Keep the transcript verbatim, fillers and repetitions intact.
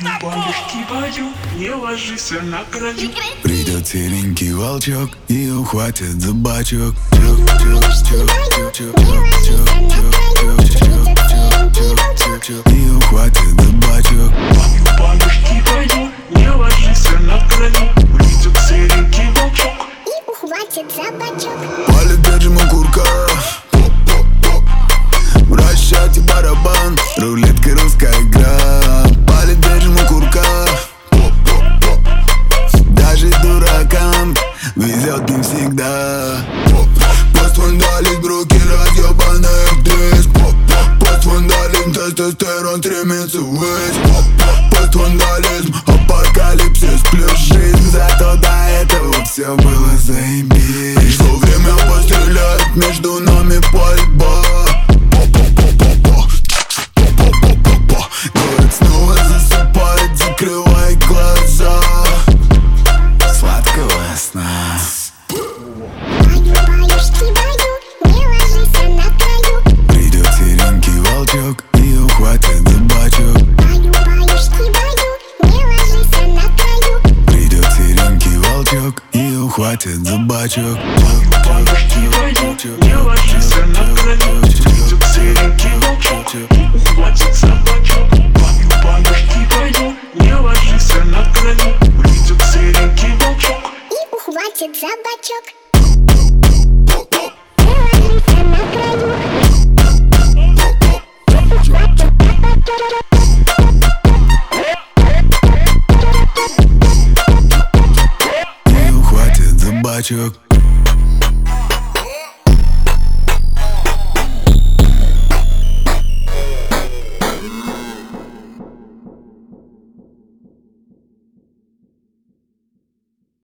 Бабушки баю, не ложись на краю. Придет серенький волчок и ухватит за бачок. Чук, чук, чук, чук, чук, чук, чук, чук, чук, чук, чук, и ухватит за бачок. Бабушки баю, не ложись на краю. Придет серенький волчок и ухватит за бачок. Палит держим окурка, в расчете барабан, рулетка русская игра. Палит держим окурка, даже дуракам везет не всегда. Пост-вандализм, руки разъебанные в дресс. Пост-вандализм, тестостерон стремится ввысь. Пост-вандализм, апокалипсис плюс жизнь. Зато до этого все было заебись. Пришло время пострелять, между нами пальба. Город снова засыпает, закрывай глаза. Сладкого сна. Баю, баюшки, баю, не ложись на краю. Придет серенький волчок и ухватит за бачок. Баю, баюшки, баю, не ложись на краю. Придет серенький волчок и ухватит за бачок. Бабушки баю, не ложись на краю. Придет серенький волчок и ухватит за бачок. Бабушки баю, не ложись на краю. Придет серенький волчок И ухватит за бачок. Не ложись на краю. И ухватит за бачок.